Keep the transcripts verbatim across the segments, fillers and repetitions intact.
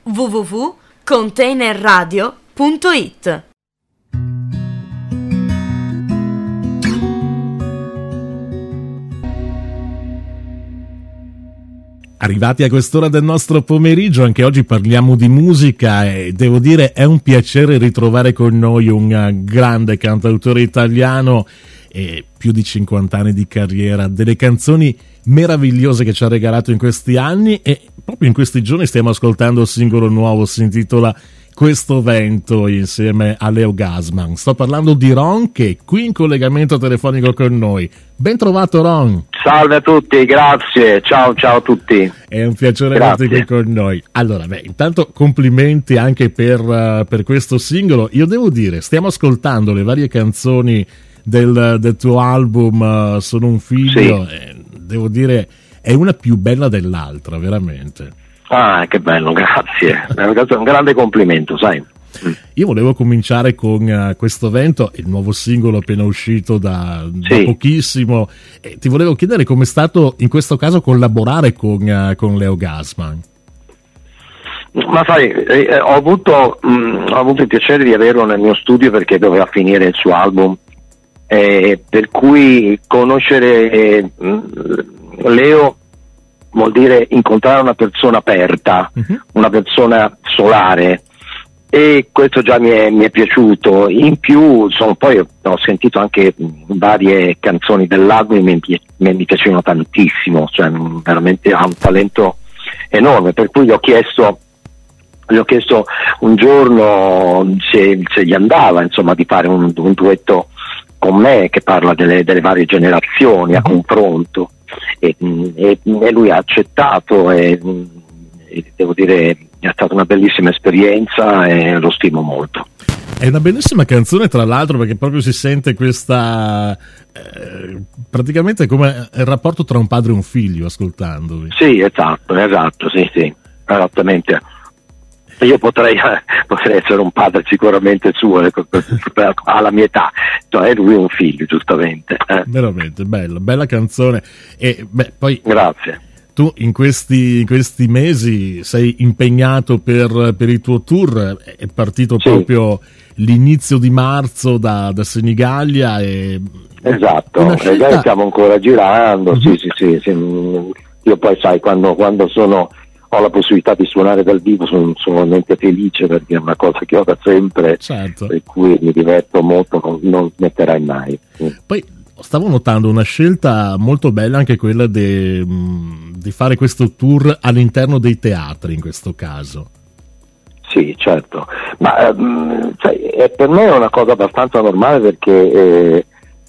w w w punto container radio punto i t. Arrivati a quest'ora del nostro pomeriggio, anche oggi parliamo di musica e devo dire è un piacere ritrovare con noi un grande cantautore italiano e più di cinquanta anni di carriera, delle canzoni meravigliose che ci ha regalato in questi anni, e proprio in questi giorni stiamo ascoltando il singolo nuovo, si intitola Questo vento, insieme a Leo Gassman. Sto parlando di Ron, che è qui in collegamento telefonico con noi. Ben trovato, Ron. Salve a tutti, grazie, ciao ciao a tutti. È un piacere averti qui con noi. Allora, beh, intanto complimenti anche per, uh, per questo singolo. Io devo dire, stiamo ascoltando le varie canzoni del, del tuo album uh, Sono un figlio, sì. E devo dire è una più bella dell'altra, veramente. Ah, che bello, grazie. È un grande complimento, sai. Io volevo cominciare con uh, Questo vento, il nuovo singolo appena uscito da, sì. da pochissimo, e ti volevo chiedere com'è stato in questo caso collaborare con, uh, con Leo Gassman. Ma sai, eh, ho, avuto, mh, ho avuto il piacere di averlo nel mio studio perché doveva finire il suo album, eh, per cui conoscere eh, Leo vuol dire incontrare una persona aperta, uh-huh. una persona solare, e questo già mi è, mi è piaciuto. In più sono, poi ho sentito anche varie canzoni dell'album e mi, mi, mi piacevano tantissimo, cioè veramente ha un talento enorme, per cui gli ho chiesto gli ho chiesto un giorno se, se gli andava insomma di fare un, un duetto con me che parla delle, delle varie generazioni a confronto, e, e, e lui ha accettato, e, e devo dire è stata una bellissima esperienza e lo stimo molto. È una bellissima canzone, tra l'altro, perché proprio si sente questa eh, praticamente come il rapporto tra un padre e un figlio ascoltandovi. Sì, esatto, esatto, sì, sì, esattamente. Io potrei, potrei essere un padre sicuramente suo, alla mia età, cioè lui è un figlio, giustamente. Eh. Veramente, bella, bella canzone. E beh, poi grazie. Tu in questi, in questi mesi sei impegnato per, per il tuo tour, è partito sì. proprio l'inizio di marzo da, da Senigallia. E esatto, scelta... stiamo ancora girando, mm-hmm. sì, sì, sì, sì. Io poi sai, quando, quando sono... ho la possibilità di suonare dal vivo, sono, sono veramente felice perché è una cosa che ho da sempre, certo. per cui mi diverto molto, non, non smetterai mai. Poi stavo notando una scelta molto bella, anche quella di di fare questo tour all'interno dei teatri in questo caso. Sì, certo, ma um, sai, è, per me è una cosa abbastanza normale perché eh,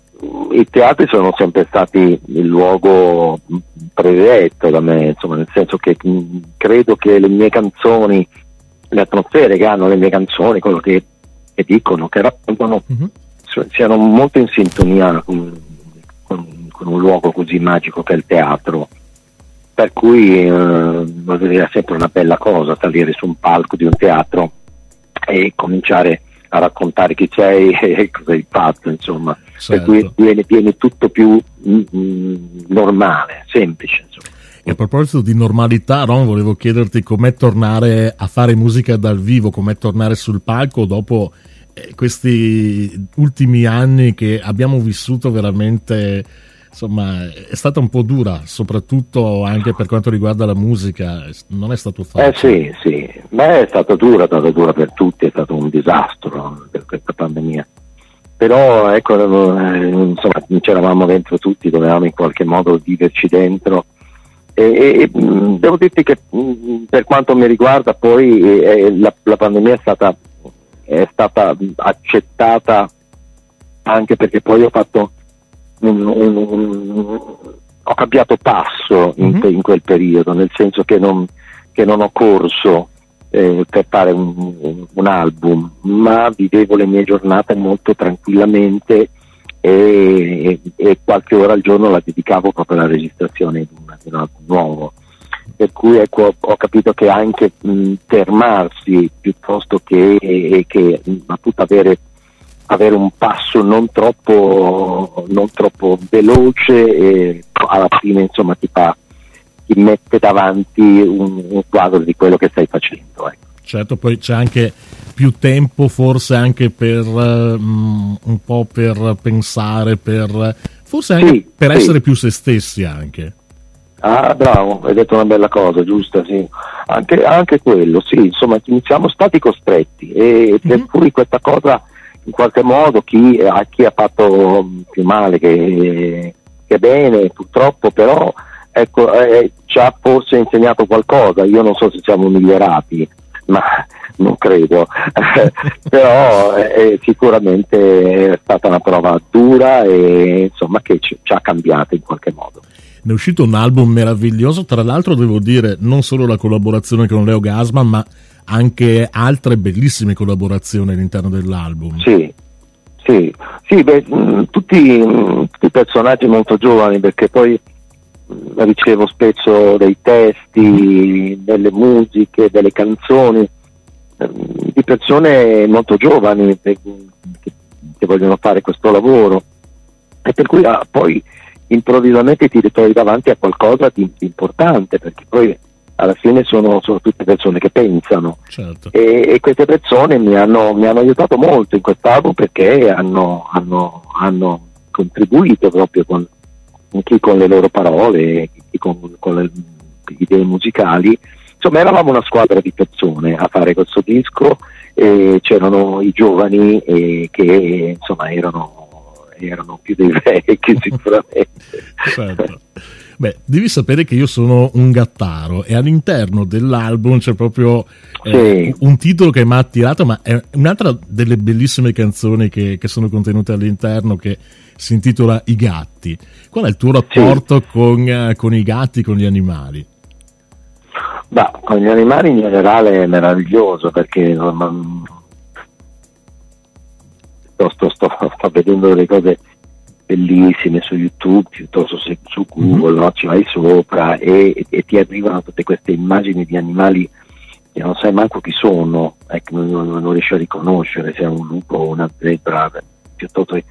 i teatri sono sempre stati il luogo prediletto da me, insomma, nel senso che mh, credo che le mie canzoni, le atmosfere che hanno le mie canzoni, quello che, che dicono, che raccontano, uh-huh. siano molto in sintonia con, con, con un luogo così magico che è il teatro, per cui eh, voglio dire, è sempre una bella cosa salire su un palco di un teatro e cominciare a raccontare chi sei e cosa hai fatto, insomma, certo. Per cui viene, viene tutto più mm, mm, normale, semplice, insomma. E a proposito di normalità, Ron, volevo chiederti com'è tornare a fare musica dal vivo, com'è tornare sul palco dopo eh, questi ultimi anni che abbiamo vissuto veramente, insomma, è stata un po' dura, soprattutto anche per quanto riguarda la musica, non è stato facile. Eh sì, sì, beh, è stata dura, è stata dura per tutti, è stato un disastro per questa pandemia. Però ecco, eh, insomma, ci eravamo dentro tutti, dovevamo in qualche modo viverci dentro. E, e, e devo dirti che per quanto mi riguarda poi eh, la, la pandemia è stata, è stata accettata anche perché poi ho fatto un, un, un, ho cambiato passo in, mm-hmm. in quel periodo, nel senso che non, che non ho corso eh, per fare un, un, un album, ma vivevo le mie giornate molto tranquillamente e, e qualche ora al giorno la dedicavo proprio alla registrazione di, una, di un album nuovo, per cui ecco, ho capito che anche mh, fermarsi piuttosto che, e, che mh, appunto avere, avere un passo non troppo non troppo veloce e alla fine insomma ti fa ti mette davanti un, un quadro di quello che stai facendo, ecco. Certo, poi c'è anche più tempo forse anche per um, un po' per pensare, per forse anche sì, per sì. essere più se stessi anche. Ah, bravo, hai detto una bella cosa, giusta, sì. Anche, anche quello, sì, insomma, siamo stati costretti e per Mm-hmm. cui questa cosa in qualche modo chi, a chi ha fatto più male che, che bene, purtroppo, però ecco, eh, ci ha forse insegnato qualcosa. Io non so se siamo migliorati, ma non credo, però eh, sicuramente è stata una prova dura e insomma che ci, ci ha cambiato in qualche modo. Ne è uscito un album meraviglioso, tra l'altro devo dire non solo la collaborazione con Leo Gassman, ma anche altre bellissime collaborazioni all'interno dell'album. Sì, sì, sì, beh, mh, tutti, mh, tutti personaggi molto giovani, perché poi mh, ricevo spesso dei testi, delle musiche, delle canzoni mh, di persone molto giovani che, che, che vogliono fare questo lavoro, e per cui ah, poi improvvisamente ti ritrovi davanti a qualcosa di importante, perché poi alla fine sono, sono tutte persone che pensano. Certo. e, e queste persone mi hanno, mi hanno aiutato molto in quest'album, perché hanno, hanno, hanno contribuito proprio con chi con le loro parole, chi con, con le idee musicali. Insomma, eravamo una squadra di persone a fare questo disco, e c'erano i giovani e che insomma erano erano più dei vecchi sicuramente. Certo. Beh, devi sapere che io sono un gattaro e all'interno dell'album c'è proprio eh, Sì. un titolo che mi ha attirato, ma è un'altra delle bellissime canzoni che, che sono contenute all'interno, che si intitola I gatti. Qual è il tuo rapporto sì. con, eh, con i gatti, con gli animali? Beh, con gli animali in generale è meraviglioso, perché um, Sto, sto, sto, sto vedendo delle cose bellissime su YouTube, piuttosto se, su Google, mm-hmm. no? Ci vai sopra e, e ti arrivano tutte queste immagini di animali che non sai manco chi sono, ecco, non, non riesci a riconoscere se è un lupo o una zebra, piuttosto e,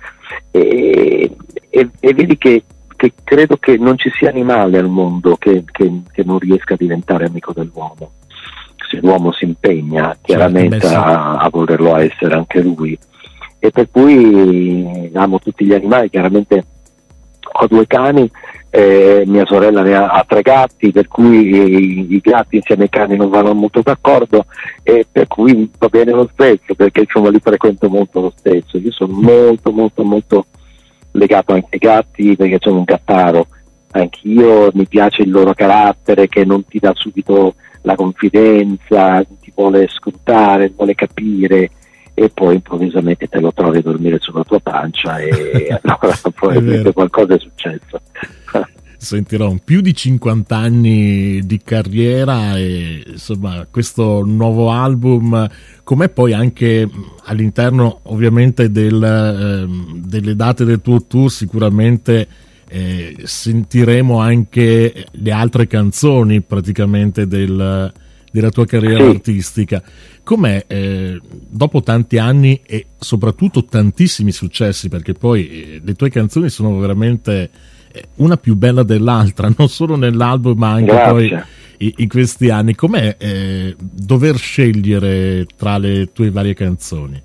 e, e vedi che, che credo che non ci sia animale al mondo che, che, che non riesca a diventare amico dell'uomo, se l'uomo si impegna chiaramente certo, a, a volerlo essere anche lui. E per cui amo tutti gli animali. Chiaramente ho due cani, eh, mia sorella ne ha, ha tre gatti, per cui i, i gatti insieme ai cani non vanno molto d'accordo, e per cui va bene lo stesso, perché insomma li frequento molto lo stesso. Io sono molto molto molto legato anche ai gatti, perché sono un gattaro anch'io, mi piace il loro carattere, che non ti dà subito la confidenza, ti vuole scrutare, vuole capire, e poi improvvisamente te lo trovi a dormire sulla tua pancia e allora probabilmente qualcosa è successo. Sentirò più di cinquanta anni di carriera e insomma questo nuovo album, com'è poi anche all'interno ovviamente del, eh, delle date del tuo tour, sicuramente eh, sentiremo anche le altre canzoni praticamente del, della tua carriera sì. artistica. Com'è eh, dopo tanti anni e soprattutto tantissimi successi, perché poi eh, le tue canzoni sono veramente eh, una più bella dell'altra, non solo nell'album ma anche Grazie. poi in, in questi anni, com'è eh, dover scegliere tra le tue varie canzoni?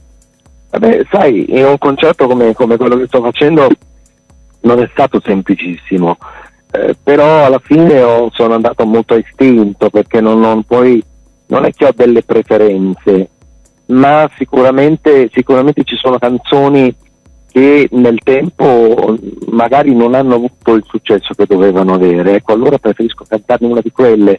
Vabbè, sai, in un concerto come, come quello che sto facendo non è stato semplicissimo, eh, però alla fine ho, sono andato molto a istinto, perché non, non poi non è che ho delle preferenze, ma sicuramente, sicuramente ci sono canzoni che nel tempo magari non hanno avuto il successo che dovevano avere. Ecco, allora preferisco cantarne una di quelle,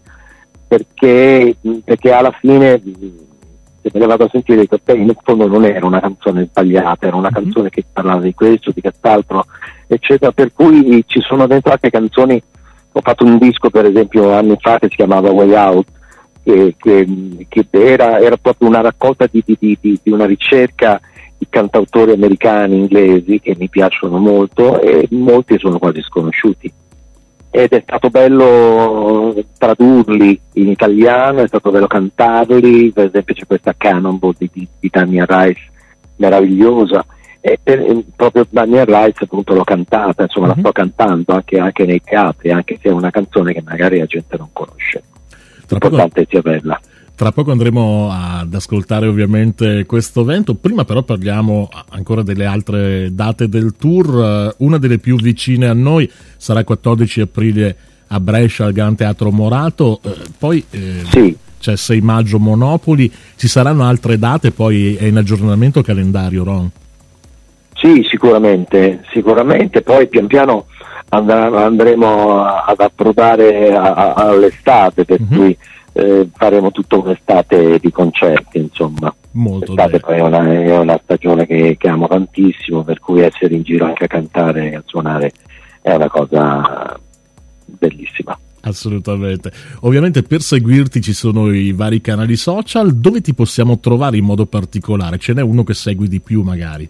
perché, perché alla fine, se me ne vado a sentire, dico, okay, in fondo non era una canzone sbagliata, era una mm-hmm. canzone che parlava di questo, di quest'altro, eccetera. Per cui ci sono dentro anche canzoni. Ho fatto un disco, per esempio, anni fa, che si chiamava Way Out, Che, che, che era, era proprio una raccolta di, di, di, di una ricerca di cantautori americani, inglesi, che mi piacciono molto, e molti sono quasi sconosciuti, ed è stato bello tradurli in italiano, è stato bello cantarli. Per esempio c'è questa Cannonball di, di, di Damien Rice meravigliosa, e per, proprio Damien Rice appunto l'ho cantata, insomma mm-hmm. la sto cantando anche, anche nei teatri, anche se è una canzone che magari la gente non conosce. L'importante sia bella. Tra poco andremo ad ascoltare ovviamente questo evento, prima però parliamo ancora delle altre date del tour. Una delle più vicine a noi sarà quattordici aprile a Brescia al Gran Teatro Morato, eh, poi eh, sì. c'è sei maggio Monopoli, ci saranno altre date, poi è in aggiornamento calendario, Ron? Sì, sicuramente, sicuramente, poi pian piano and- andremo ad approdare a- a- all'estate, per mm-hmm. cui Eh, faremo tutta un'estate di concerti, insomma. Molto l'estate poi è una, è una stagione che, che amo tantissimo, per cui essere in giro anche a cantare e a suonare è una cosa bellissima. Assolutamente. Ovviamente per seguirti ci sono i vari canali social. Dove ti possiamo trovare in modo particolare? Ce n'è uno che segui di più magari?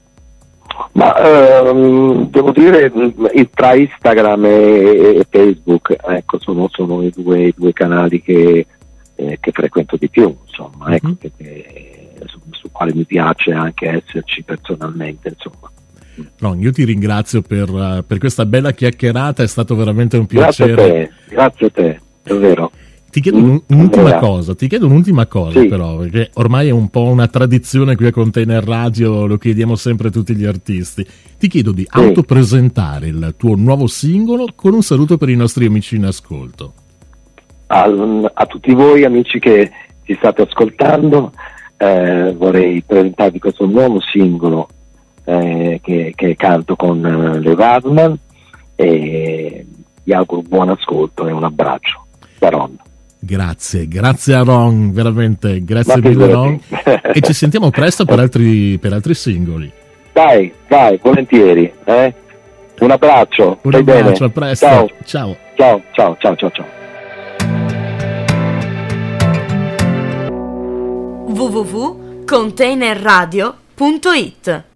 Ma ehm, devo dire tra Instagram e, e Facebook, ecco, sono, sono i due, i due canali che, eh, che frequento di più, insomma, ecco, mm-hmm. perché, su, su quale mi piace anche esserci personalmente, insomma. No, io ti ringrazio per, per questa bella chiacchierata, è stato veramente un piacere. Grazie a te, grazie a te, davvero. Ti chiedo un, un'ultima cosa, ti chiedo un'ultima cosa sì. però, perché ormai è un po' una tradizione qui a Container Radio, lo chiediamo sempre a tutti gli artisti. Ti chiedo di sì. autopresentare il tuo nuovo singolo con un saluto per i nostri amici in ascolto. A, a tutti voi amici che ci state ascoltando, eh, vorrei presentarvi questo nuovo singolo eh, che, che canto con uh, Le Radman, e vi auguro buon ascolto e un abbraccio da Ron. Grazie, grazie a Ron, veramente, grazie mille Ron, e ci sentiamo presto per altri, per altri singoli. Dai, dai, volentieri, eh? Un abbraccio, un stai abbraccio, bene? A presto, ciao. Ciao. Ciao, ciao, ciao, ciao, ciao. w w w punto container radio punto it